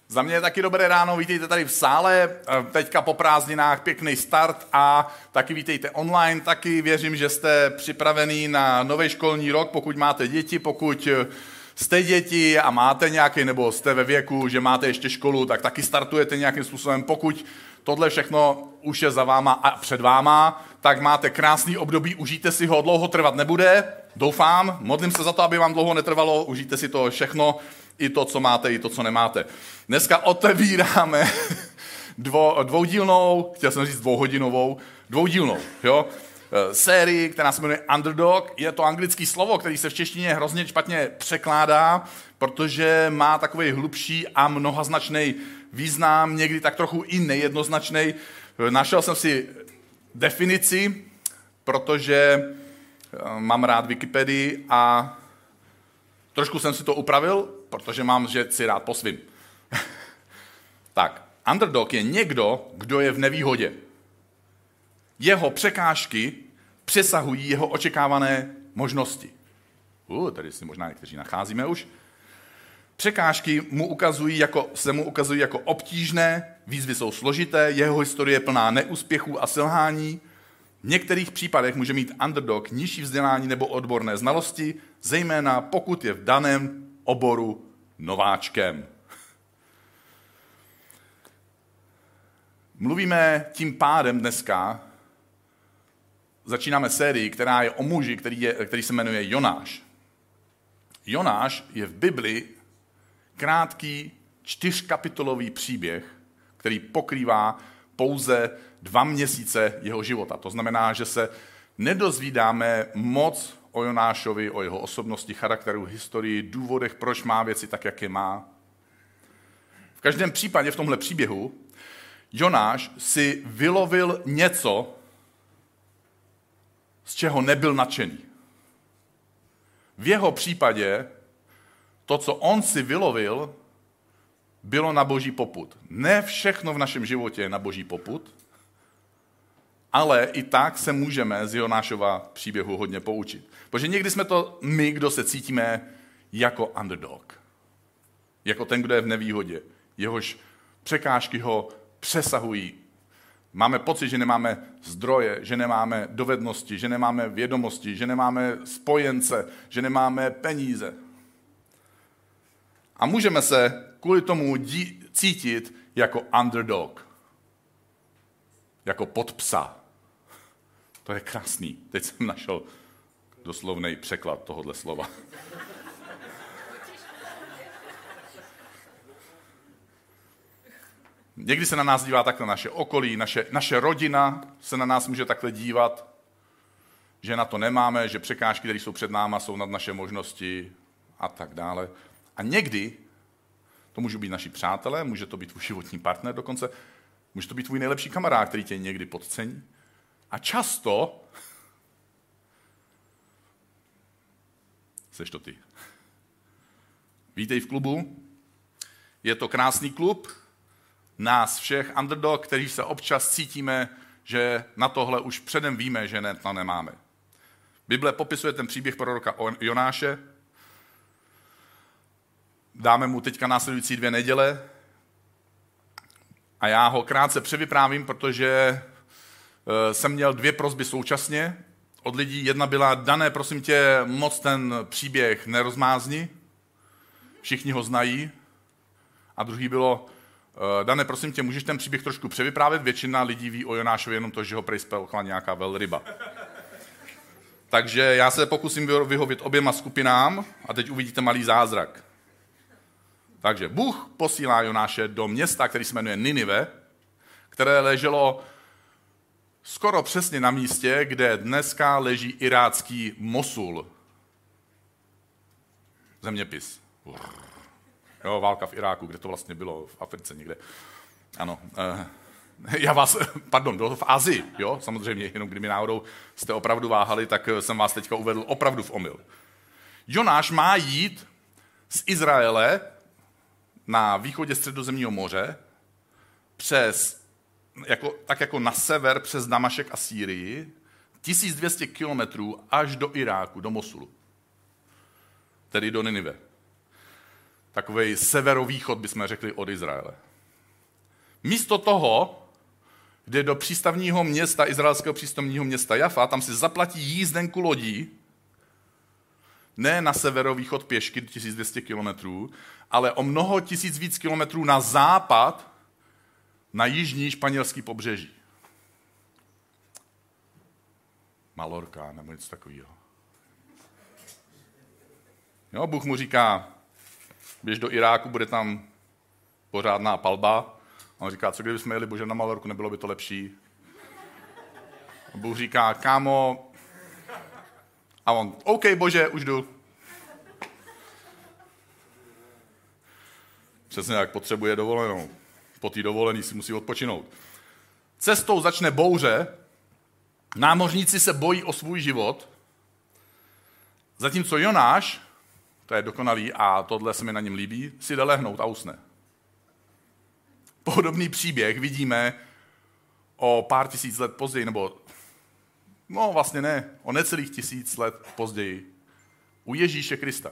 Za mě je taky dobré ráno, vítejte tady v sále, teďka po prázdninách pěkný start a taky vítejte online, taky věřím, že jste připravený na nový školní rok, pokud máte děti, pokud jste děti a máte nějaký, nebo jste ve věku, že máte ještě školu, tak taky startujete nějakým způsobem, pokud tohle všechno už je za váma a před váma, tak máte krásný období, užijte si ho, dlouho trvat nebude, doufám, modlím se za to, aby vám dlouho netrvalo, užijte si to všechno, i to, co máte, i to, co nemáte. Dneska otevíráme dvoudílnou, chtěl jsem říct dvoudílnou, jo? Sérii, která se jmenuje Underdog. Je to anglické slovo, který se v češtině hrozně špatně překládá, protože má takový hlubší a mnohaznačný význam, někdy tak trochu i nejednoznačný. Našel jsem si definici, protože mám rád Wikipedii a trošku jsem si to upravil, protože mám si rád po svým. Tak, underdog je někdo, kdo je v nevýhodě. Jeho překážky přesahují jeho očekávané možnosti. Tady si možná někteří nacházíme už. Překážky se mu ukazují jako obtížné, výzvy jsou složité, jeho historie je plná neúspěchů a selhání. V některých případech může mít underdog nižší vzdělání nebo odborné znalosti, zejména pokud je v daném oboru nováčkem. Mluvíme tím pádem dneska, začínáme sérii, která je o muži, který se jmenuje Jonáš. Jonáš je v Bibli krátký 4kapitolový příběh, který pokrývá pouze 2 měsíce jeho života. To znamená, že se nedozvídáme moc o Jonášovi, o jeho osobnosti, charakteru, historii, důvodech, proč má věci tak, jak je má. V každém případě v tomhle příběhu Jonáš si vylovil něco, z čeho nebyl nadšený. V jeho případě to, co on si vylovil, bylo na boží popud. Ne všechno v našem životě je na boží popud, ale i tak se můžeme z Jonášova příběhu hodně poučit. Protože někdy jsme to my, kdo se cítíme jako underdog. Jako ten, kdo je v nevýhodě. Jehož překážky ho přesahují. Máme pocit, že nemáme zdroje, že nemáme dovednosti, že nemáme vědomosti, že nemáme spojence, že nemáme peníze. A můžeme se kvůli tomu cítit jako underdog. Jako podpsa. To je krásný. Teď jsem našel doslovný překlad tohohle slova. Někdy se na nás dívá takhle naše okolí, naše rodina se na nás může takhle dívat, že na to nemáme, že překážky, které jsou před náma, jsou nad naše možnosti a tak dále. A někdy to můžou být naši přátelé, může to být tvůj životní partner dokonce, může to být tvůj nejlepší kamarád, který tě někdy podcení. A často seš to ty. Vítej v klubu. Je to krásný klub, nás všech underdog, kteří se občas cítíme, že na tohle už předem víme, že to nemáme. Bible popisuje ten příběh proroka Jonáše. Dáme mu teďka následující 2 neděle a já ho krátce převyprávím, protože jsem měl 2 prosby současně od lidí. Jedna byla, Dané, prosím tě, moc ten příběh nerozmázni, všichni ho znají. A druhý bylo, Dané, prosím tě, můžeš ten příběh trošku převyprávět? Většina lidí ví o Jonášovi jenom to, že ho prej spolkla nějaká velryba. Takže já se pokusím vyhovět oběma skupinám a teď uvidíte malý zázrak. Takže Bůh posílá Jonáše do města, který se jmenuje Ninive, které leželo skoro přesně na místě, kde dneska leží irácký Mosul. Zeměpis. Jo, válka v Iráku, kde to vlastně bylo, v Africe někde. Ano, bylo to v Asii, jo, samozřejmě, jenom kdyby náhodou jste opravdu váhali, tak jsem vás teďka uvedl opravdu v omyl. Jonáš má jít z Izraele na východě Středozemního moře tak jako na sever přes Damašek a Sýrii, 1200 kilometrů až do Iráku, do Mosulu, tedy do Ninive. takovej severovýchod, bychom řekli, od Izraele. Místo toho jde do přístavního města, izraelského přístavního města Jafa, tam si zaplatí jízdenku lodí, ne na severovýchod pěšky 1200 kilometrů, ale o mnoho tisíc víc kilometrů na západ, na jižní španělský pobřeží. Malorka nebo něco takového. Jo, Bůh mu říká, běž do Iráku, bude tam pořádná palba. A on říká, co kdybychom jeli, bože, na Malorku, nebylo by to lepší? A Bůh říká, kámo, a on, OK, bože, už jdu. Přesně jak potřebuje dovolenou. Po té dovolený si musí odpočinout. Cestou začne bouře, námořníci se bojí o svůj život, zatímco Jonáš, to je dokonalý a tohle se mi na něm líbí, si jde lehnout a usne. Podobný příběh vidíme o pár tisíc let později, nebo no vlastně ne, o necelých 1000 let později, u Ježíše Krista.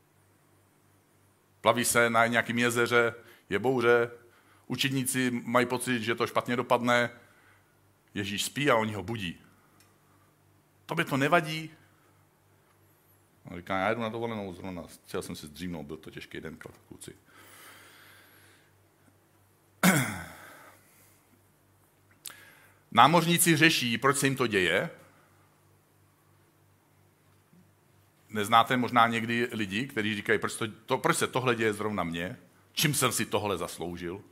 Plaví se na nějakém jezeře, je bouře, učedníci mají pocit, že to špatně dopadne, Ježíš spí a oni ho budí. Tobě to nevadí? On říká, já jdu na dovolenou zrovna, chtěl jsem si zdřímnout, byl to těžký den, kluci. Námořníci řeší, proč se jim to děje. Neznáte možná někdy lidi, kteří říkají, proč se tohle děje zrovna mně? Čím jsem si tohle zasloužil?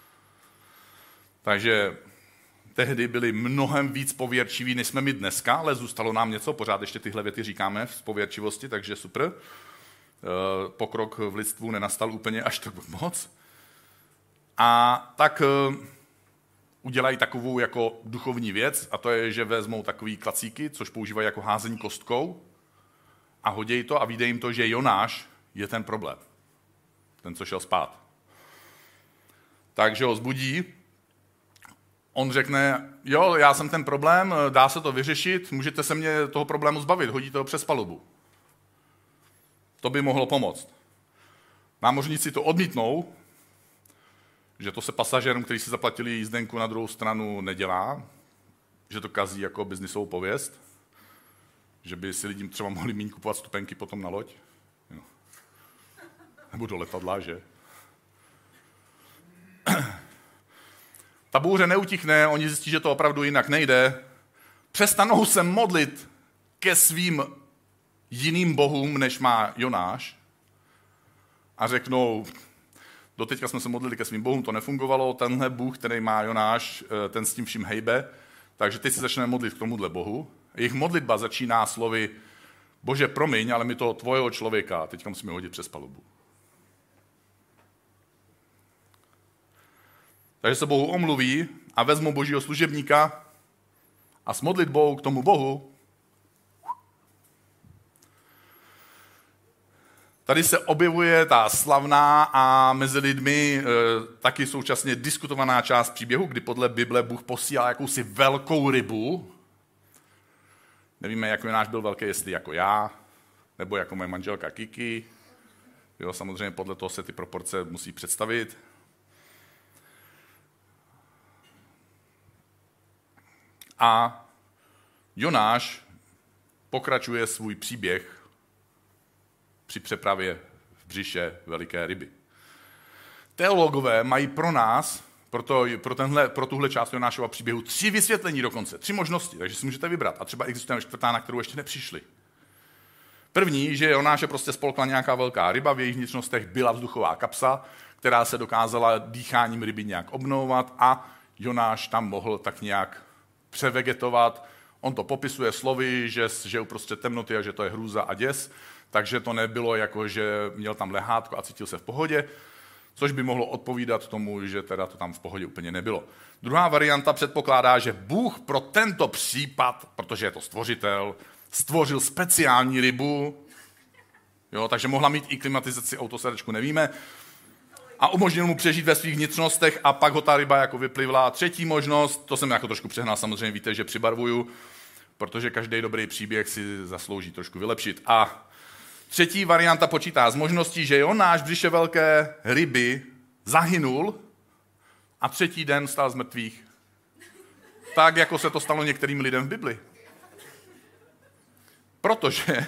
Takže tehdy byli mnohem víc pověrčiví, než jsme my dneska, ale zůstalo nám něco, pořád ještě tyhle věty říkáme z pověrčivosti, takže super. Pokrok v lidstvu nenastal úplně až tak moc. A tak udělají takovou jako duchovní věc, a to je, že vezmou takový klacíky, což používají jako házení kostkou, a hodějí to a vyjde jim to, že Jonáš je ten problém. Ten, co šel spát. Takže ho zbudí. On řekne, jo, já jsem ten problém, dá se to vyřešit, můžete se mě toho problému zbavit, hodíte ho přes palubu. To by mohlo pomoct. Námořníci to odmítnou, že to se pasažérům, kteří si zaplatili jízdenku na druhou stranu, nedělá, že to kazí jako biznisovou pověst, že by si lidi třeba mohli méně kupovat stupenky potom na loď. Jo. Nebo do letadla, že? Ta bouře neutichne, oni zjistí, že to opravdu jinak nejde. Přestanou se modlit ke svým jiným bohům, než má Jonáš. A řeknou, doteďka jsme se modlili ke svým bohům, to nefungovalo, tenhle Bůh, který má Jonáš, ten s tím vším hejbe, takže teď se začneme modlit k tomuhle bohu. Jejich modlitba začíná slovy, bože, promiň, ale my toho tvojeho člověka teďka musíme hodit přes palubu. Takže se Bohu omluví a vezmou božího služebníka a s modlitbou k tomu Bohu tady se objevuje ta slavná a mezi lidmi taky současně diskutovaná část příběhu, kdy podle Bible Bůh posílá jakousi velkou rybu. Nevíme, jak Jonáš byl velký, jestli jako já, nebo jako moje manželka Kiki. Jo, samozřejmě podle toho se ty proporce musí představit. A Jonáš pokračuje svůj příběh při přepravě v břiše veliké ryby. Teologové mají pro nás, pro tuhle část Jonášova příběhu 3 vysvětlení dokonce, 3 možnosti, takže si můžete vybrat. A třeba existuje 4., na kterou ještě nepřišli. První, že Jonáše prostě spolkla nějaká velká ryba, v jejich vnitřnostech byla vzduchová kapsa, která se dokázala dýcháním ryby nějak obnovovat a Jonáš tam mohl tak nějak převegetovat. On to popisuje slovy, že je uprostřed temnoty a že to je hrůza a děs, takže to nebylo jako, že měl tam lehátko a cítil se v pohodě, což by mohlo odpovídat tomu, že teda to tam v pohodě úplně nebylo. Druhá varianta předpokládá, že Bůh pro tento případ, protože je to stvořitel, stvořil speciální rybu, jo, takže mohla mít i klimatizaci autosedačku, nevíme, a umožnil mu přežít ve svých vnitřnostech a pak ho ta ryba jako vyplivla. Třetí možnost, to jsem jako trošku přehnal, samozřejmě víte, že přibarvuju, protože každý dobrý příběh si zaslouží trošku vylepšit. A Třetí varianta počítá s možností, že Jonáš v břiše velké ryby zahynul a třetí den vstal z mrtvých. Tak, jako se to stalo některým lidem v Bibli. Protože,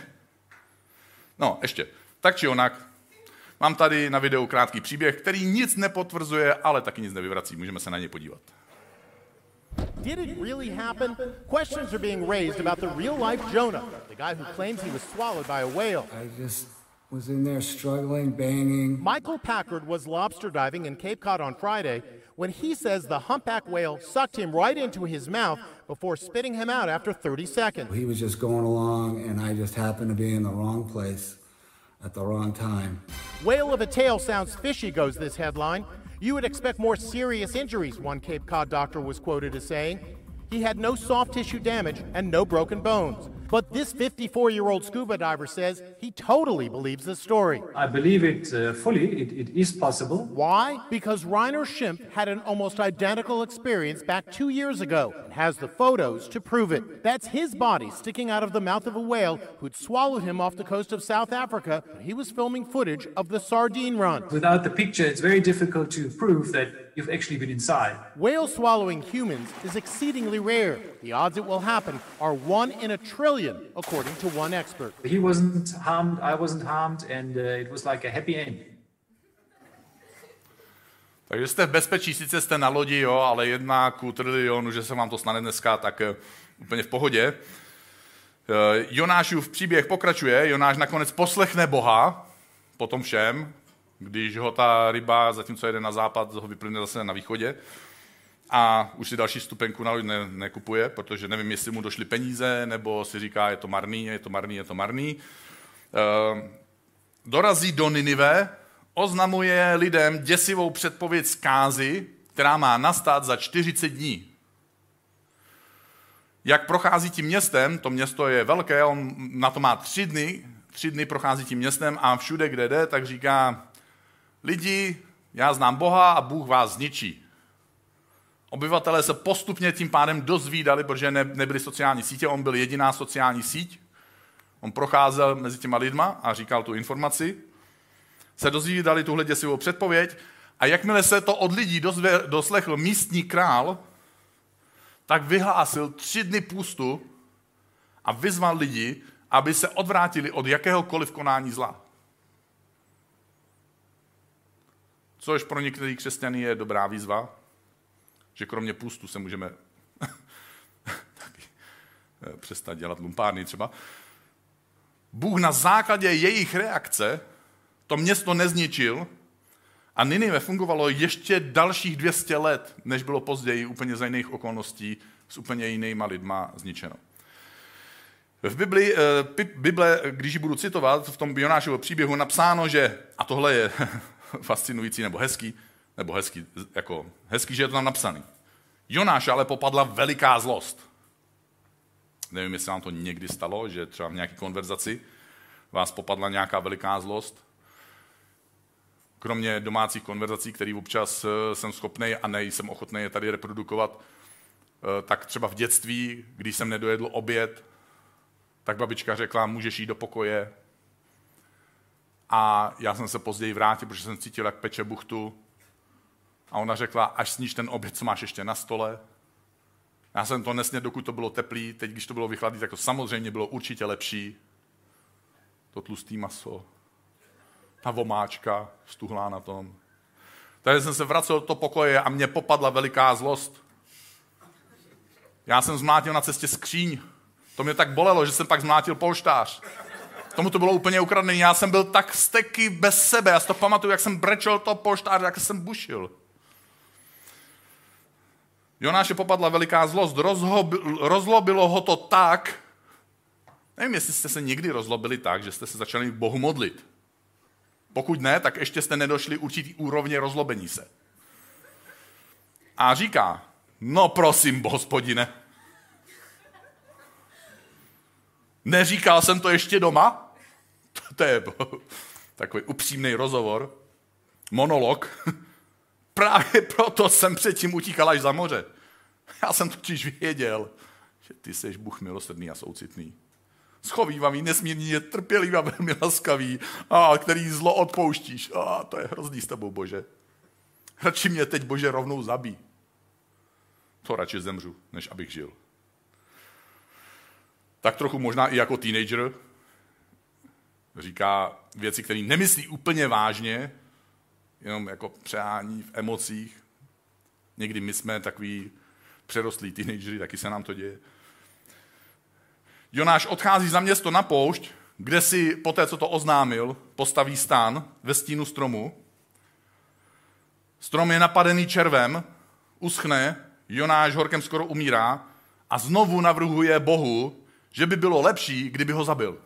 tak či onak, mám tady na videu krátký příběh, který nic nepotvrzuje, ale taky nic nevyvrací. Můžeme se na něj podívat. Did it really happen? Questions are being raised about the real-life Jonah, the guy who claims he was swallowed by a whale. I just was in there struggling, banging. Michael Packard was lobster diving in Cape Cod on Friday when he says the humpback whale sucked him right into his mouth before spitting him out after 30 seconds. He was just going along, and I just happened to be in the wrong place at the wrong time. Whale of a tail sounds fishy, goes this headline. You would expect more serious injuries, one Cape Cod doctor was quoted as saying. He had no soft tissue damage and no broken bones. But this 54-year-old scuba diver says he totally believes the story. I believe it fully. It is possible. Why? Because Reiner Schimpf had an almost identical experience back 2 years ago and has the photos to prove it. That's his body sticking out of the mouth of a whale who'd swallowed him off the coast of South Africa when he was filming footage of the sardine run. Without the picture, it's very difficult to prove that you've actually been inside. Whale swallowing humans is exceedingly rare. The odds it will happen are 1 in a trillion, according to one expert. He wasn't harmed, I wasn't harmed, and it was like a happy end. Takže jste v bezpečí, sice jste na lodi, jo, ale 1 ku trilionu, že se vám to snad dneska, tak úplně v pohodě. Jonášův příběh pokračuje, Jonáš nakonec poslechne Boha, po tom všem, když ho ta ryba, zatímco jede na západ, ho vyplyne zase na východě. A už si další stupenku na loď nekupuje, protože nevím, jestli mu došly peníze, nebo si říká, je to marný. Dorazí do Ninive, oznamuje lidem děsivou předpověď zkázy, která má nastat za 40 dní. Jak prochází tím městem, to město je velké, on na to má 3 dny prochází tím městem a všude, kde jde, tak říká, lidi, já znám Boha a Bůh vás zničí. Obyvatelé se postupně tím pádem dozvídali, protože nebyly sociální sítě, on byl jediná sociální síť. On procházel mezi těma lidma a říkal tu informaci. Se dozvídali tuhle děsivou předpověď a jakmile se to od lidí doslechl místní král, tak vyhlásil 3 dny půstu a vyzval lidi, aby se odvrátili od jakéhokoliv konání zla. Což pro některé křesťany je dobrá výzva, že kromě půstu se můžeme taky přestat dělat lumpárny třeba. Bůh na základě jejich reakce to město nezničil a Ninive fungovalo ještě dalších 200 let, než bylo později úplně za jiných okolností s úplně jinýma lidma zničeno. V Bible, když ji budu citovat, v tom Jonášovo příběhu napsáno, že, a tohle je fascinující nebo hezký, že je to tam napsaný. Jonáš ale popadla veliká zlost. Nevím, jestli vám to někdy stalo, že třeba v nějaké konverzaci vás popadla nějaká veliká zlost. Kromě domácích konverzací, které občas jsem schopnej a nejsem ochotný je tady reprodukovat, tak třeba v dětství, když jsem nedojedl oběd, tak babička řekla, můžeš jít do pokoje. A já jsem se později vrátil, protože jsem cítil, jak peče buchtu. A ona řekla, až sníš ten oběd, co máš ještě na stole. Já jsem to nesnědl, dokud to bylo teplý. Teď, když to bylo vychladlý, tak to samozřejmě bylo určitě lepší. To tlustý maso. Ta vomáčka stuhlá na tom. Takže jsem se vracel do toho pokoje a mě popadla veliká zlost. Já jsem zmlátil na cestě skříň. To mě tak bolelo, že jsem pak zmlátil polštář. Tomu to bylo úplně ukradené. Já jsem byl tak steky bez sebe. Já si to pamatuju, jak jsem brečel to polštář, jak jsem bušil. Jonáše popadla veliká zlost. Rozlobilo ho to tak, nevím, jestli jste se někdy rozlobili tak, že jste se začali k Bohu modlit. Pokud ne, tak ještě jste nedošli určitý úrovně rozlobení se. A říká, no prosím, Hospodine, neříkal jsem to ještě doma? To je takový upřímný rozhovor, monolog. Právě proto jsem předtím utíkal až za moře. Já jsem totiž věděl, že ty seš Bůh milosrdný a soucitný. Schovívavý, nesmírně trpělivý a velmi laskavý, a který zlo odpouštíš. A to je hrozný s tebou, Bože. Radši mě teď, Bože, rovnou zabij. To radši zemřu, než abych žil. Tak trochu možná i jako teenager říká věci, které nemyslí úplně vážně, jenom jako přehání v emocích. Někdy my jsme takový přerostlí teenageři, taky se nám to děje. Jonáš odchází za město na poušť, kde si poté, co to oznámil, postaví stán ve stínu stromu. Strom je napadený červem, uschne, Jonáš horkem skoro umírá a znovu navrhuje Bohu, že by bylo lepší, kdyby ho zabil.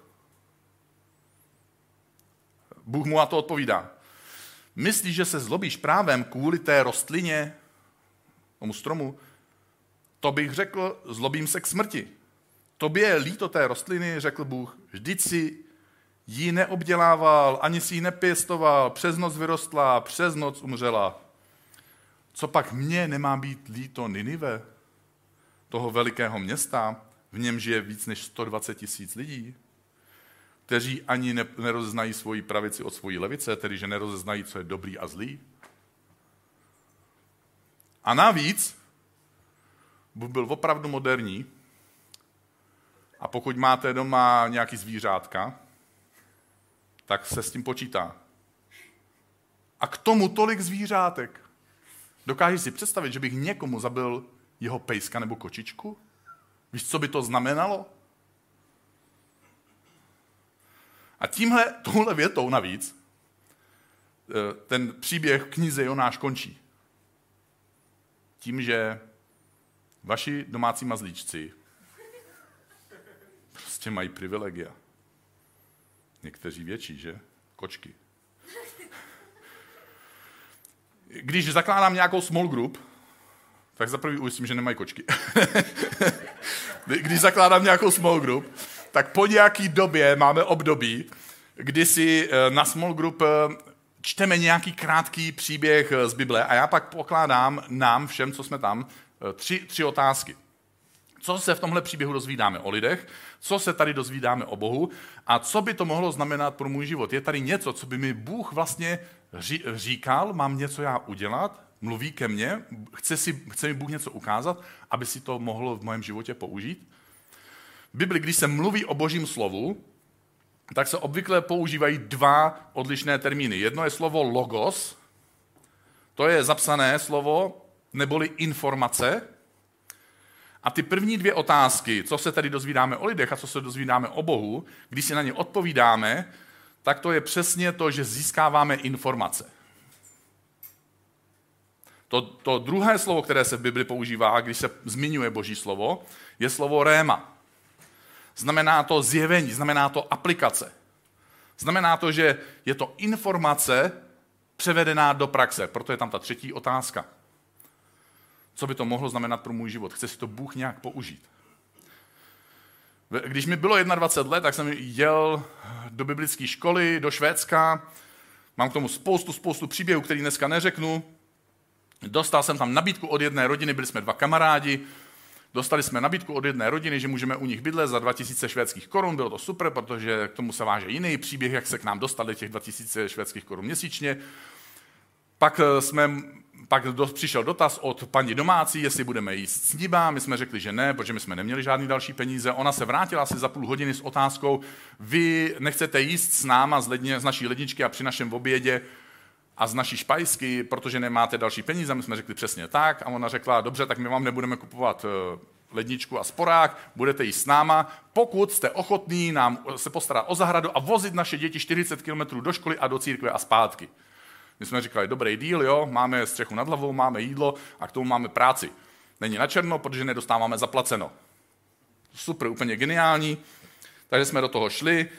Bůh mu na to odpovídá. Myslíš, že se zlobíš právem kvůli té rostlině, tomu stromu? To bych řekl, zlobím se k smrti. Tobě je líto té rostliny, řekl Bůh, vždyť si ji neobdělával, ani si ji nepěstoval, přes noc vyrostla, přes noc umřela. Co pak mně nemá být líto Ninive, toho velikého města, v něm žije víc než 120 000 lidí, kteří ani nerozeznají svoji pravici od svojí levice, tedy že nerozeznají, co je dobrý a zlý. A navíc Bůh byl opravdu moderní a pokud máte doma nějaký zvířátka, tak se s tím počítá. A k tomu tolik zvířátek. Dokážeš si představit, že bych někomu zabil jeho pejska nebo kočičku? Víš, co by to znamenalo? A touhle větou navíc ten příběh v knize Jonáš končí. Tím, že vaši domácí mazlíčci prostě mají privilegia. Někteří větší, že? Kočky. Když zakládám nějakou small group, tak za prvý ujistím, že nemají kočky. Když zakládám nějakou small group, tak po nějaký době máme období, kdy si na small group čteme nějaký krátký příběh z Bible a já pak pokládám nám všem, co jsme tam, tři otázky. Co se v tomhle příběhu dozvídáme o lidech, co se tady dozvídáme o Bohu a co by to mohlo znamenat pro můj život. Je tady něco, co by mi Bůh vlastně říkal, mám něco já udělat, mluví ke mně, chce mi Bůh něco ukázat, aby si to mohlo v mém životě použít. V Bibli, když se mluví o Božím slovu, tak se obvykle používají dva odlišné termíny. Jedno je slovo logos, to je zapsané slovo, neboli informace. A ty první dvě otázky, co se tady dozvídáme o lidech a co se dozvídáme o Bohu, když si na ně odpovídáme, tak to je přesně to, že získáváme informace. To druhé slovo, které se v Bibli používá, když se zmiňuje Boží slovo, je slovo réma. Znamená to zjevení, znamená to aplikace. Znamená to, že je to informace převedená do praxe. Proto je tam ta třetí otázka. Co by to mohlo znamenat pro můj život? Chce si to Bůh nějak použít? Když mi bylo 21 let, tak jsem jel do biblické školy, do Švédska. Mám k tomu spoustu příběhů, který dneska neřeknu. Dostal jsem tam nabídku od jedné rodiny, byli jsme 2 kamarádi. Dostali jsme nabídku od jedné rodiny, že můžeme u nich bydlet za 2000 švédských korun. Bylo to super, protože k tomu se váže jiný příběh, jak se k nám dostali těch 2000 švédských korun měsíčně. Pak přišel dotaz od paní domácí, jestli budeme jíst sníba. My jsme řekli, že ne, protože my jsme neměli žádný další peníze. Ona se vrátila asi za půl hodiny s otázkou, vy nechcete jíst s náma z naší ledničky a při našem obědě a z naší špajsky, protože nemáte další peníze. My jsme řekli přesně tak. A ona řekla, dobře, tak my vám nebudeme kupovat ledničku a sporák, budete jíst s náma, pokud jste ochotní nám se postarat o zahradu a vozit naše děti 40 km do školy a do církve a zpátky. My jsme říkali, dobrý díl, jo, máme střechu nad hlavou, máme jídlo a k tomu máme práci. Není na černo, protože nedostáváme zaplaceno. Super, úplně geniální. Takže jsme do toho šli.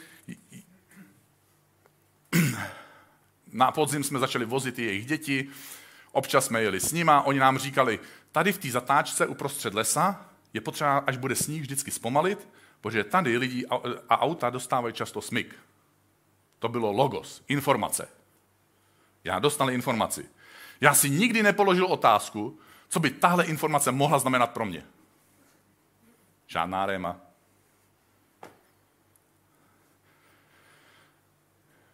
Na podzim jsme začali vozit i jejich děti, občas jsme jeli s nima, oni nám říkali, tady v té zatáčce uprostřed lesa je potřeba, až bude sníh, vždycky zpomalit, protože tady lidi a auta dostávají často smyk. To bylo logos, informace. Já dostal informaci. Já si nikdy nepoložil otázku, co by tahle informace mohla znamenat pro mě. Žádná réma.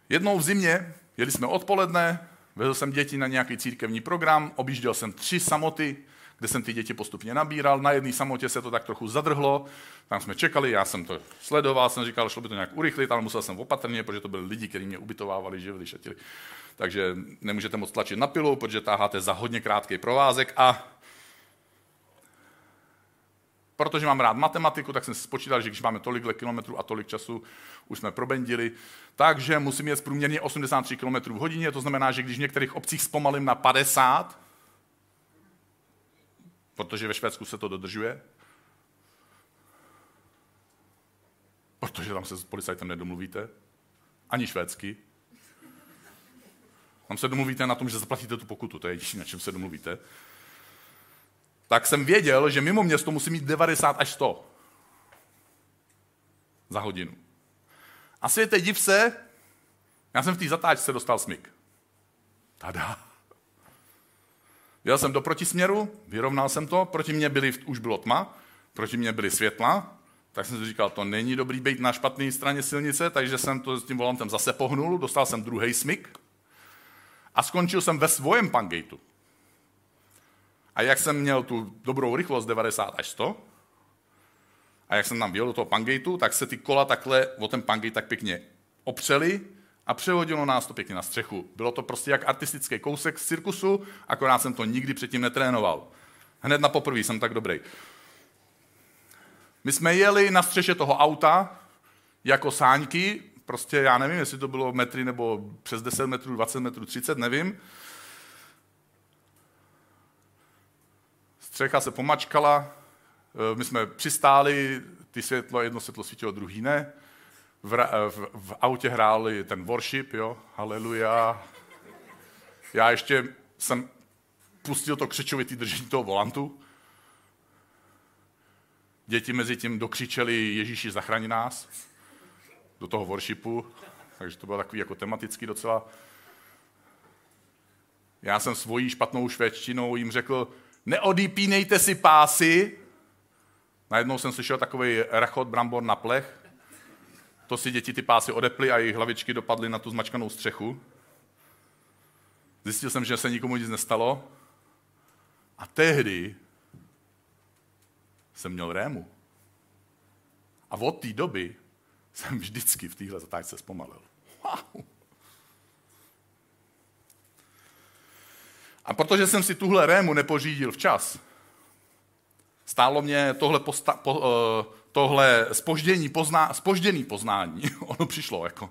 Jednou v zimě, jeli jsme odpoledne, vezl jsem děti na nějaký církevní program, objížděl jsem 3 samoty, kde jsem ty děti postupně nabíral. Na jedné samotě se to tak trochu zadrhlo, tam jsme čekali, já jsem to sledoval, jsem říkal, šlo by to nějak urychlit, ale musel jsem opatrně, protože to byli lidi, kteří mě ubytovávali, živili, šetili. Takže nemůžete moc tlačit na pilu, protože táháte za hodně krátký provázek a protože mám rád matematiku, tak jsem si spočítal, že když máme tolikhle kilometrů a tolik času, už jsme probendili, takže musím jet průměrně 83 km v hodině, to znamená, že když v některých obcích zpomalím na 50, protože ve Švédsku se to dodržuje, protože tam se s policajtem nedomluvíte, ani švédsky. Tam se domluvíte na tom, že zaplatíte tu pokutu, to je jediné, na čem se domluvíte. Tak jsem věděl, že mimo město musím mít 90 až 100 za hodinu. A světe div se, já jsem v té zatáčce dostal smyk. Tada. Jel jsem do protisměru, vyrovnal jsem to, proti mně už bylo tma, proti mně byly světla, tak jsem si říkal, to není dobrý být na špatné straně silnice, takže jsem to s tím volantem zase pohnul, dostal jsem druhý smyk a skončil jsem ve svém pangateu. A jak jsem měl tu dobrou rychlost 90 až 100, a jak jsem tam vjel do toho pangateu, tak se ty kola takhle o ten pangate tak pěkně opřely a přehodilo nás to pěkně na střechu. Bylo to prostě jak artistický kousek z cirkusu, akorát jsem to nikdy předtím netrénoval. Hned na poprvé jsem tak dobrý. My jsme jeli na střeše toho auta jako sáňky, prostě já nevím, jestli to bylo metry nebo přes 10 metrů, 20 metrů, 30, nevím. Střecha se pomačkala, my jsme přistáli, jedno světlo svítilo, druhý ne. V autě hráli ten worship, jo, haleluja. Já ještě jsem pustil to křičovitý držení toho volantu. Děti mezi tím dokřičeli Ježíši zachraň nás do toho worshipu, takže to bylo takový jako tematický docela. Já jsem svojí špatnou švédštinou jim řekl, neodepínejte si pásy. Najednou jsem slyšel takovej rachot brambor na plech. To si děti ty pásy odeply a jejich hlavičky dopadly na tu zmačkanou střechu. Zjistil jsem, že se nikomu nic nestalo. A tehdy jsem měl rému. A od té doby jsem vždycky v téhle zatáčce zpomalil. Wow. A protože jsem si tuhle rému nepořídil včas, stálo mě tohle zpožděný poznání. Ono přišlo jako.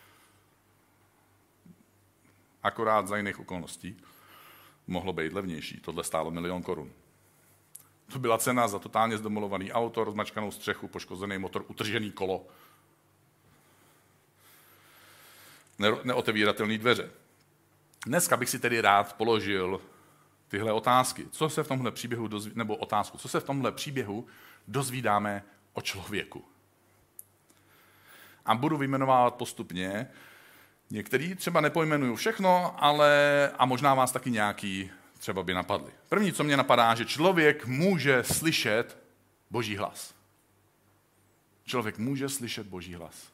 Akorát za jiných okolností. Mohlo být levnější. Tohle stálo 1 000 000 korun. To byla cena za totálně zdemolovaný auto, rozmačkanou střechu, poškozený motor, utržený kolo. Neotevíratelné dveře. Dneska bych si tedy rád položil tyhle otázky. Co se v tomhle příběhu co se v tomhle příběhu dozvídáme o člověku? A budu vyjmenovávat postupně. Některý třeba nepojmenuju všechno, a možná vás taky nějaký třeba by napadly. První, co mě napadá, že člověk může slyšet Boží hlas. Člověk může slyšet Boží hlas.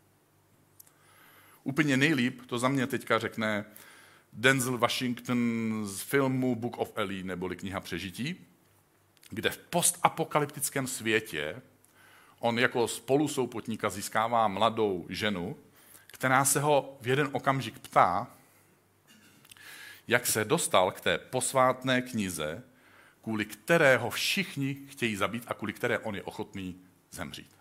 Úplně nejlíp to za mě teďka řekne Denzel Washington z filmu Book of Eli, neboli Kniha přežití, kde v postapokalyptickém světě on jako spolusouputníka získává mladou ženu, která se ho v jeden okamžik ptá, jak se dostal k té posvátné knize, kvůli které ho všichni chtějí zabít a kvůli které on je ochotný zemřít.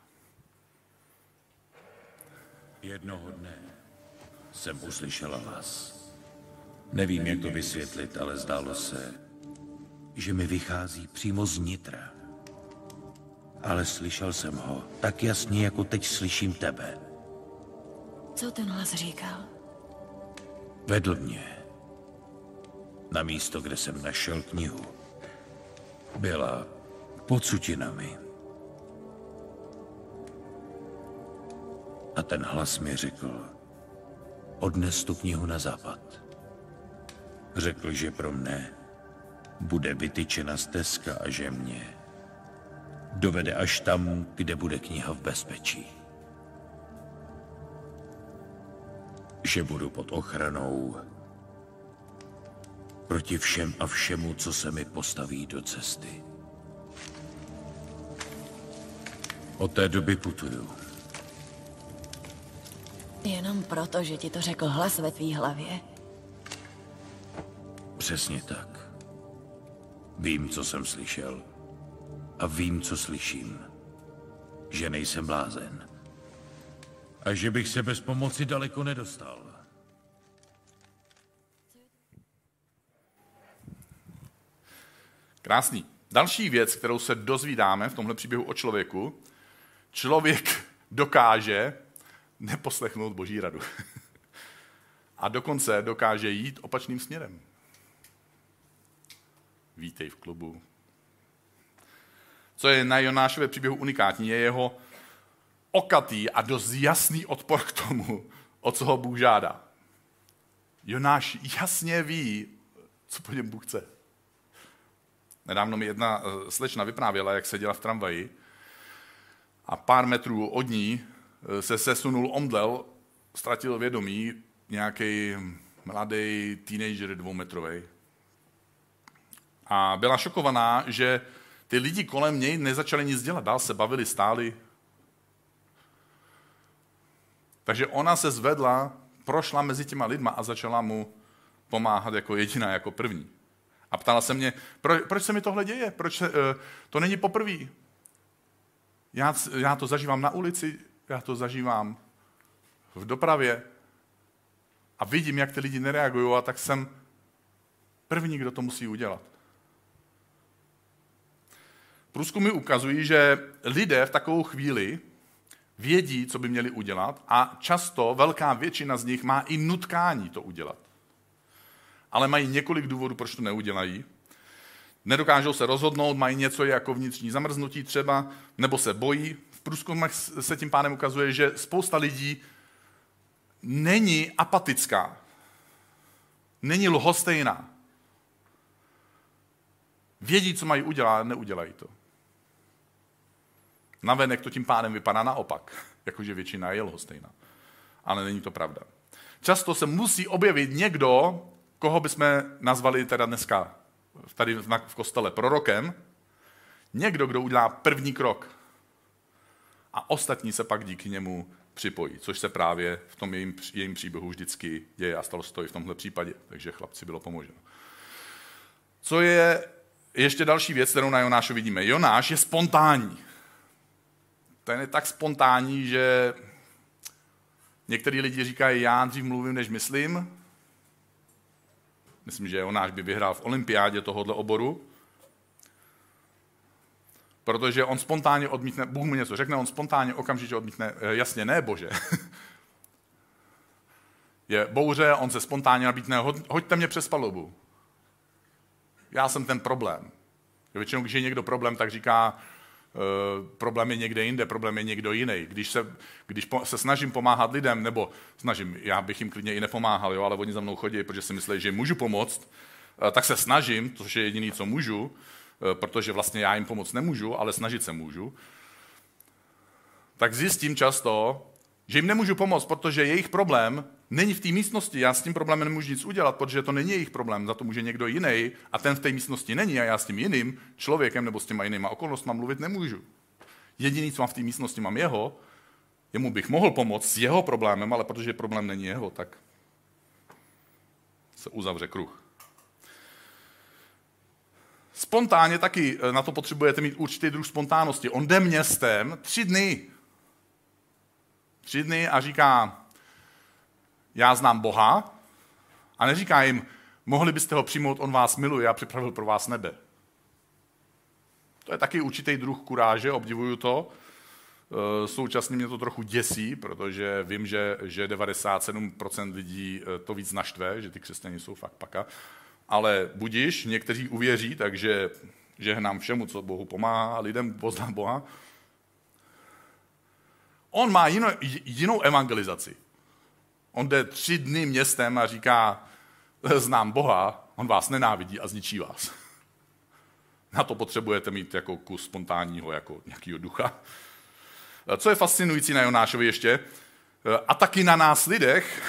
Jednoho dne jsem uslyšela hlas. Nevím, jak to vysvětlit, ale zdálo se, že mi vychází přímo z nitra. Ale slyšel jsem ho tak jasně, jako teď slyším tebe. Co ten hlas říkal? Vedl mě na místo, kde jsem našel knihu. Byla pod sutinami. A ten hlas mi řekl, odnes tu knihu na západ. Řekl, že pro mne bude vytyčena stezka a že mě dovede až tam, kde bude kniha v bezpečí. že budu pod ochranou proti všem a všemu, co se mi postaví do cesty. Od té doby putuju. Jenom proto, že ti to řekl hlas ve tvý hlavě. Přesně tak. Vím, co jsem slyšel. A vím, co slyším. Že nejsem blázen. A že bych se bez pomoci daleko nedostal. Krásný. Další věc, kterou se dozvídáme v tomhle příběhu o člověku, člověk dokáže neposlechnout Boží radu. A dokonce dokáže jít opačným směrem. Vítej v klubu. Co je na Jonášově příběhu unikátní, je jeho okatý a dost jasný odpor k tomu, o co ho Bůh žádá. Jonáš jasně ví, co po něm Bůh chce. Nedávno mi jedna slečna vyprávěla, jak seděla v tramvaji a pár metrů od ní se sesunul omdlel, ztratil vědomí, nějaký mladý teenager 2metrový. A byla šokovaná, že ty lidi kolem něj nezačali nic dělat, dál se bavili, stáli. Takže ona se zvedla, prošla mezi těma lidma a začala mu pomáhat jako jediná, jako první. A ptala se mě, proč se mi tohle děje? Proč to není poprvé? Já to zažívám na ulici, já to zažívám v dopravě a vidím, jak ty lidi nereagují, a tak jsem první, kdo to musí udělat. Průzkumy ukazují, že lidé v takovou chvíli vědí, co by měli udělat, a často velká většina z nich má i nutkání to udělat. Ale mají několik důvodů, proč to neudělají. Nedokážou se rozhodnout, mají něco jako vnitřní zamrznutí třeba, nebo se bojí. V průzkumech se tím pádem ukazuje, že spousta lidí není apatická, není lhostejná. Vědí, co mají udělat, ale neudělají to. Navenek to tím pádem vypadá naopak, jakože většina je lhostejná. Ale není to pravda. Často se musí objevit někdo, koho bychom nazvali teda dneska tady v kostele prorokem, někdo, kdo udělá první krok a ostatní se pak díky němu připojí, což se právě v tom jejím příběhu vždycky děje a stalo se to i v tomhle případě, takže chlapci bylo pomoženo. Co je ještě další věc, kterou na Jonášu vidíme? Jonáš je spontánní. Ten je tak spontánní, že některý lidi říkají, já dřív mluvím, než myslím. Myslím, že Jonáš by vyhrál v olympiádě tohohle oboru, protože on spontánně odmítne, Bůh mu něco řekne, on spontánně okamžitě odmítne, jasně ne, Bože. Je bouře, on se spontánně nabídne, hoďte mě přes palubu. Já jsem ten problém. Většinou, když je někdo problém, tak říká, problém je někde jinde, problém je někdo jiný. Když se snažím pomáhat lidem, nebo já bych jim klidně i nepomáhal, jo, ale oni za mnou chodí, protože si myslí, že jim můžu pomoct, tak se snažím, což je jediný, co můžu, protože vlastně já jim pomoct nemůžu, ale snažit se můžu, tak zjistím často, že jim nemůžu pomoct, protože jejich problém není v té místnosti. Já s tím problémem nemůžu nic udělat, protože to není jejich problém, za to může někdo jiný a ten v té místnosti není a já s tím jiným člověkem nebo s těma jinýma okolnostmi mluvit nemůžu. Jediný, co mám v té místnosti, mám jemu bych mohl pomoct s jeho problémem, ale protože problém není jeho, tak se uzavře kruh. Spontánně taky na to potřebujete mít určitý druh spontánnosti. On jde městem 3 dny. 3 dny a říká, já znám Boha, a neříká jim, mohli byste ho přijmout, on vás miluje, já připravil pro vás nebe. To je taky určitý druh kuráže, obdivuju to. Současně mě to trochu děsí, protože vím, že 97% lidí to víc naštve, že ty křesťané jsou fakt paka. Ale budiš, někteří uvěří, takže žehnám všemu, co Bohu pomáhá, lidem poznám Boha. On má jinou evangelizaci. On jde 3 dny městem a říká, znám Boha, on vás nenávidí a zničí vás. Na to potřebujete mít jako kus spontánního, jako nějakého ducha. Co je fascinující na Jonášovi ještě, A taky na nás lidech,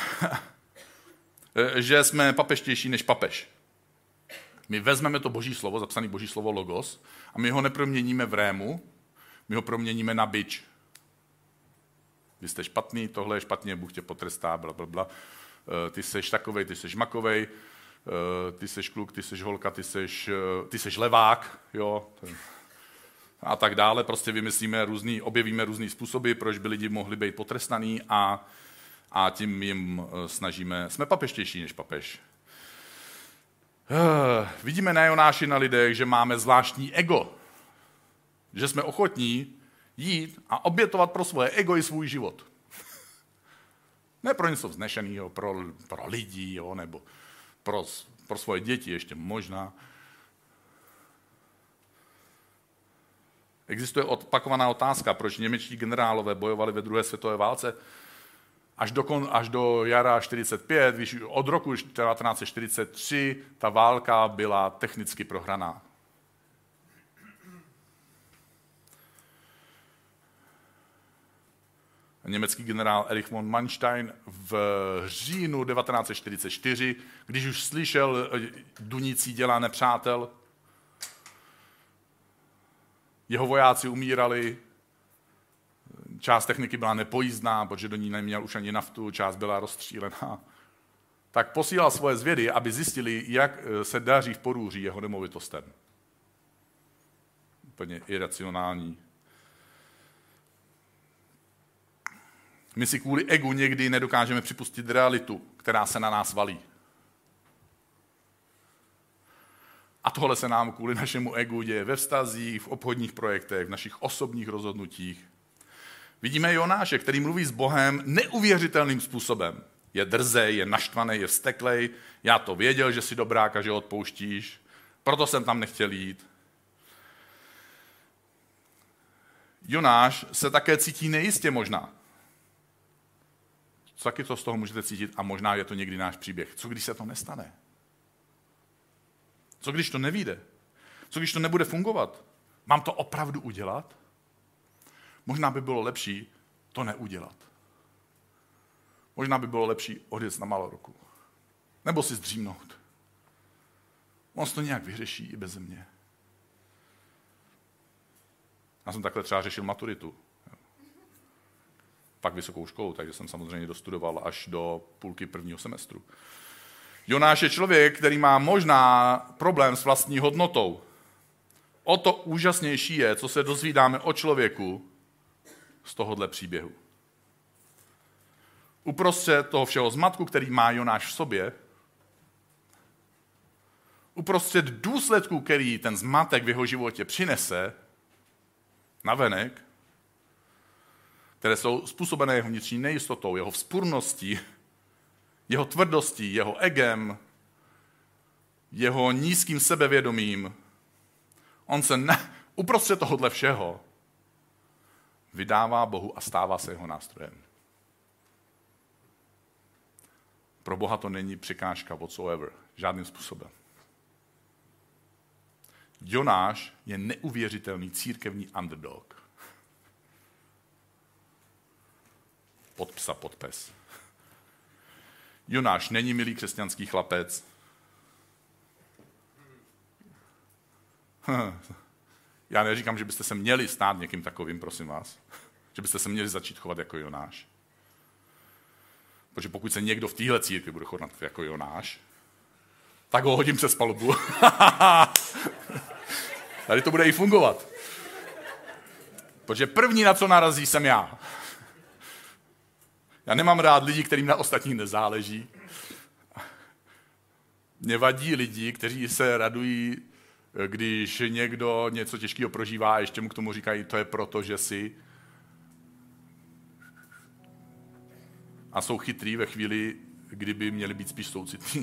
že jsme papeštější než papež. My vezmeme to boží slovo, zapsané boží slovo logos, a my ho neproměníme v rému, my ho proměníme na bič. Vy jste špatný, tohle je špatně, Bůh tě potrestá, blablabla. Ty seš takovej, ty seš makovej, ty seš kluk, ty seš holka, ty seš levák, jo, a tak dále. Prostě objevíme různý způsoby, proč by lidi mohli být potrestaný a tím jim snažíme. Jsme papeštější než papež. Vidíme na Jonáši na lidech, že máme zvláštní ego. Že jsme ochotní jít a obětovat pro svoje ego i svůj život. Ne pro něco vznešeného, pro lidi, jo, nebo pro svoje děti ještě možná. Existuje opakovaná otázka, proč němečtí generálové bojovali ve druhé světové válce až do jara 45, víš, od roku 1943 ta válka byla technicky prohraná. Německý generál Erich von Manstein v říjnu 1944, když už slyšel dunící děla nepřátel, jeho vojáci umírali, část techniky byla nepojízdná, protože do ní neměl už ani naftu, část byla rozstřílená. Tak posílal svoje zvědy, aby zjistili, jak se daří v Porúří jeho nemovitostem. Úplně iracionální. My si kvůli egu někdy nedokážeme připustit realitu, která se na nás valí. A tohle se nám kvůli našemu egu děje ve vztazích, v obchodních projektech, v našich osobních rozhodnutích. Vidíme Jonáše, který mluví s Bohem neuvěřitelným způsobem. Je drzej, je naštvaný, je vzteklej. Já to věděl, že jsi dobrák a že ho odpouštíš. Proto jsem tam nechtěl jít. Jonáš se také cítí nejistě možná. Taky to z toho můžete cítit a možná je to někdy náš příběh. Co když se to nestane? Co když to nevyjde? Co když to nebude fungovat? Mám to opravdu udělat? Možná by bylo lepší to neudělat. Možná by bylo lepší odjet na Malorku. Nebo si zdřímnout. On se to nějak vyřeší i beze mě. Já jsem takhle třeba řešil maturitu. Pak vysokou školu, takže jsem samozřejmě dostudoval až do půlky prvního semestru. Jonáš je člověk, který má možná problém s vlastní hodnotou. O to úžasnější je, co se dozvídáme o člověku z tohohle příběhu. Uprostřed toho všeho zmatku, který má Jonáš v sobě, uprostřed důsledků, který ten zmatek v jeho životě přinese navenek, které jsou způsobené jeho vnitřní nejistotou, jeho vzpurností, jeho tvrdostí, jeho egem, jeho nízkým sebevědomím. On se uprostřed tohohle všeho vydává Bohu a stává se jeho nástrojem. Pro Boha to není překážka whatsoever, žádným způsobem. Jonáš je neuvěřitelný církevní underdog. Pod psa, pod pes. Jonáš není milý křesťanský chlapec. Já neříkám, že byste se měli stát někým takovým, prosím vás. Že byste se měli začít chovat jako Jonáš. Protože pokud se někdo v téhle církvi bude chovat jako Jonáš, tak ho hodím přes palubu. Tady to bude i fungovat. Protože první, na co narazí, jsem já. Já nemám rád lidi, kterým na ostatních nezáleží. Mě vadí lidi, kteří se radují, když někdo něco těžkého prožívá a ještě mu k tomu říkají, to je proto, že si. A jsou chytrý ve chvíli, kdyby měli být spíš soucitní.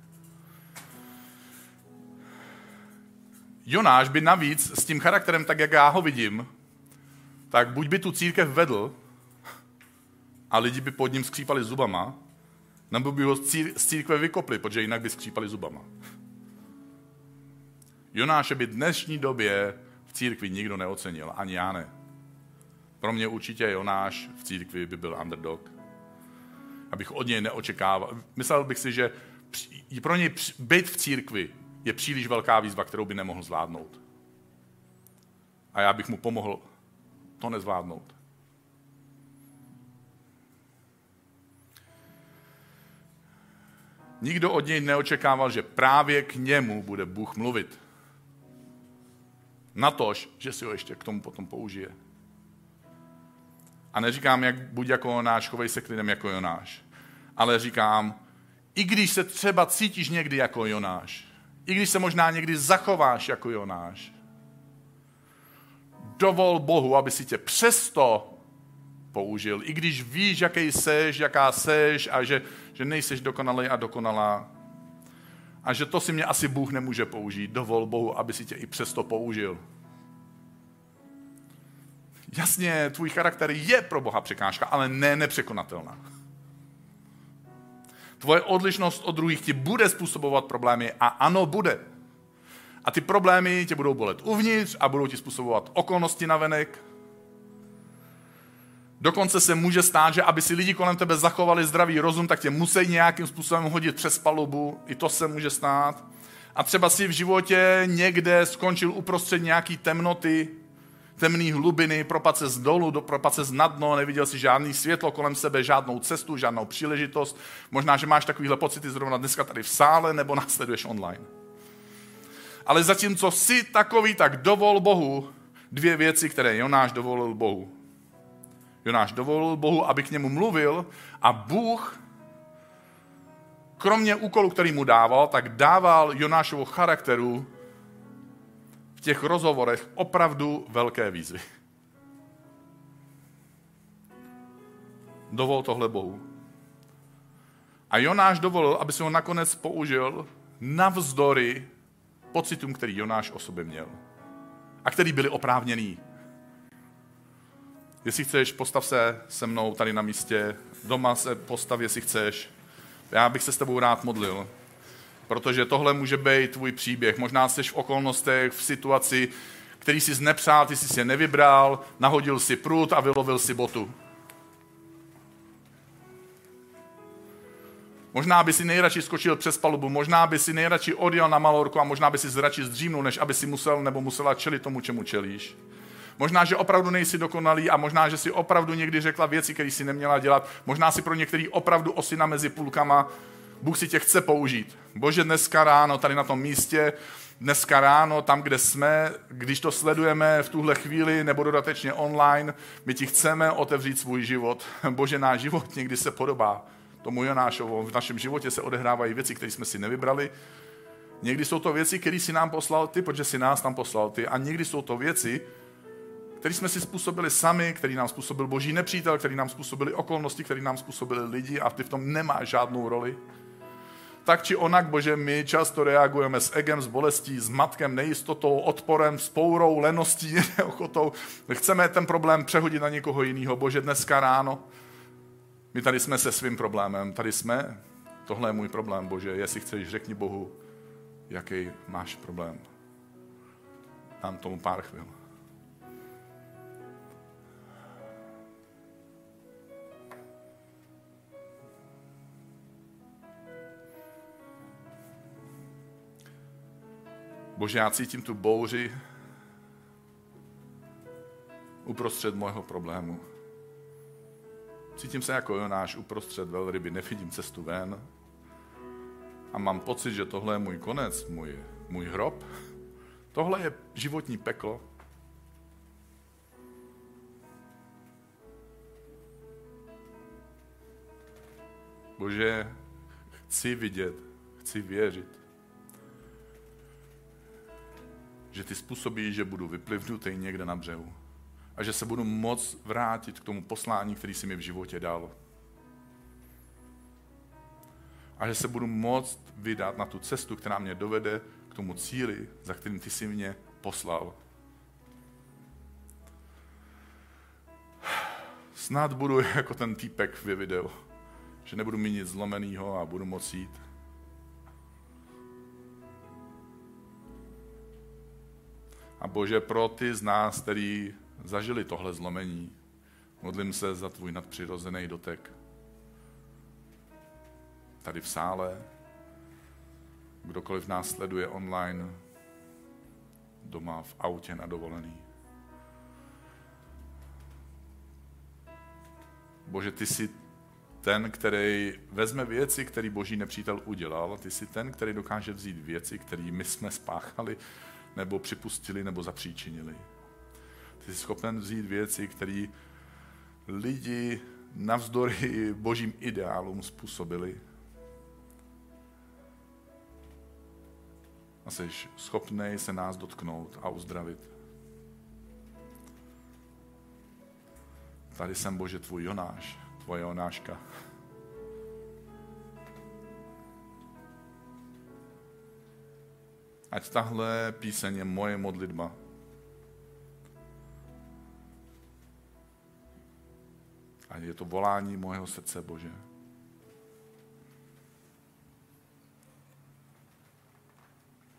Jonáš by navíc s tím charakterem, tak jak já ho vidím, tak buď by tu církev vedl a lidi by pod ním skřípali zubama, nebo by ho z církve vykopli, protože jinak by skřípali zubama. Jonáše by v dnešní době v církvi nikdo neocenil, ani já ne. Pro mě určitě Jonáš v církvi by byl underdog. abych od něj neočekával. Myslel bych si, že pro něj být v církvi je příliš velká výzva, kterou by nemohl zvládnout. A já bych mu pomohl to nezvládnout. Nikdo od něj neočekával, že právě k němu bude Bůh mluvit. Natož, že si ho ještě k tomu potom použije. A neříkám, buď jako Jonáš, chovej se k lidem jako Jonáš. Ale říkám, i když se třeba cítíš někdy jako Jonáš, i když se možná někdy zachováš jako Jonáš, dovol Bohu, aby si tě přesto použil, i když víš, jaký seš, jaká seš a že nejseš dokonalý a dokonalá a že to si mě asi Bůh nemůže použít. Dovol Bohu, aby si tě i přesto použil. Jasně, tvůj charakter je pro Boha překážka, ale ne nepřekonatelná. Tvoje odlišnost od druhých ti bude způsobovat problémy a ano, bude. A ty problémy tě budou bolet uvnitř a budou ti způsobovat okolnosti navenek. Dokonce se může stát, že aby si lidi kolem tebe zachovali zdravý rozum, tak tě musí nějakým způsobem hodit přes palubu. I to se může stát. A třeba si v životě někde skončil uprostřed nějaký temnoty, temný hlubiny, propad se z dolu, propad se na dno, neviděl si žádný světlo kolem sebe, žádnou cestu, žádnou příležitost. Možná, že máš takovýhle pocity zrovna dneska tady v sále, nebo následuješ online. Ale zatímco jsi takový, tak dovol Bohu dvě věci, které Jonáš dovolil Bohu. Jonáš dovolil Bohu, aby k němu mluvil a Bůh, kromě úkolu, který mu dával, tak dával Jonášovu charakteru v těch rozhovorech opravdu velké výzvy. Dovol tohle Bohu. A Jonáš dovolil, aby se ho nakonec použil navzdory pocitům, který Jonáš o sobě měl. A který byly oprávněný. Jestli chceš, postav se se mnou tady na místě. Doma se postav, jestli chceš. Já bych se s tebou rád modlil. Protože tohle může být tvůj příběh. Možná jsi v okolnostech, v situaci, který jsi nepřál, ty jsi si je nevybral, nahodil si prut a vylovil si botu. Možná by si nejradši skočil přes palubu, možná by si nejradši odjel na Malorku a možná by si radši zdřímnul, než aby si musel nebo musela čelit tomu, čemu čelíš. Možná, že opravdu nejsi dokonalý a možná, že si opravdu někdy řekla věci, které si neměla dělat. Možná si pro některý opravdu osina mezi půlkama. Bůh si tě chce použít. Bože, dneska ráno tady na tom místě, dneska ráno tam, kde jsme, když to sledujeme v tuhle chvíli nebo dodatečně online, my ti chceme otevřít svůj život. Bože, náš život někdy se podobá tomu Jonášovu. V našem životě se odehrávají věci, které jsme si nevybrali. Někdy jsou to věci, které si nám poslal ty, protože si nás tam poslal ty. A někdy jsou to věci, které jsme si způsobili sami, který nám způsobil boží nepřítel, který nám způsobili okolnosti, který nám způsobili lidi a ty v tom nemáš žádnou roli. Tak či onak, Bože, my často reagujeme s egem, s bolestí, s matkem, nejistotou, odporem, spourou, leností, neochotou. Chceme ten problém přehodit na někoho jiného. Bože, dneska ráno my tady jsme se svým problémem, tady jsme. Tohle je můj problém, Bože, jestli chceš, řekni Bohu, jaký máš problém. Dám tomu pár chvil. Bože, já cítím tu bouři uprostřed mého problému. Cítím se jako Jonáš uprostřed velryby, nevidím cestu ven a mám pocit, že tohle je můj konec, můj hrob. Tohle je životní peklo. Bože, chci vidět, chci věřit, že ty způsobíš, že budu vyplivnutý někde na břehu a že se budu moct vrátit k tomu poslání, který jsi mi v životě dal. A že se budu moct vydat na tu cestu, která mě dovede k tomu cíli, za kterým ty jsi mě poslal. Snad budu jako ten týpek ve videu, že nebudu mít nic zlomenýho a budu moct jít. A Bože, pro ty z nás, kteří zažili tohle zlomení, modlím se za tvůj nadpřirozený dotek. tady v sále, kdokoliv nás sleduje online, doma, v autě, na dovolený. Bože, ty jsi ten, který vezme věci, které boží nepřítel udělal, ty jsi ten, který dokáže vzít věci, které my jsme spáchali, nebo připustili, nebo zapříčinili. Ty jsi schopen vzít věci, které lidi navzdory božím ideálům způsobili. A jsi schopnej se nás dotknout a uzdravit. Tady jsem, Bože, tvůj Jonáš, tvoje Jonáška. Ať tahle píseň je moje modlitba. A je to volání mojeho srdce, Bože.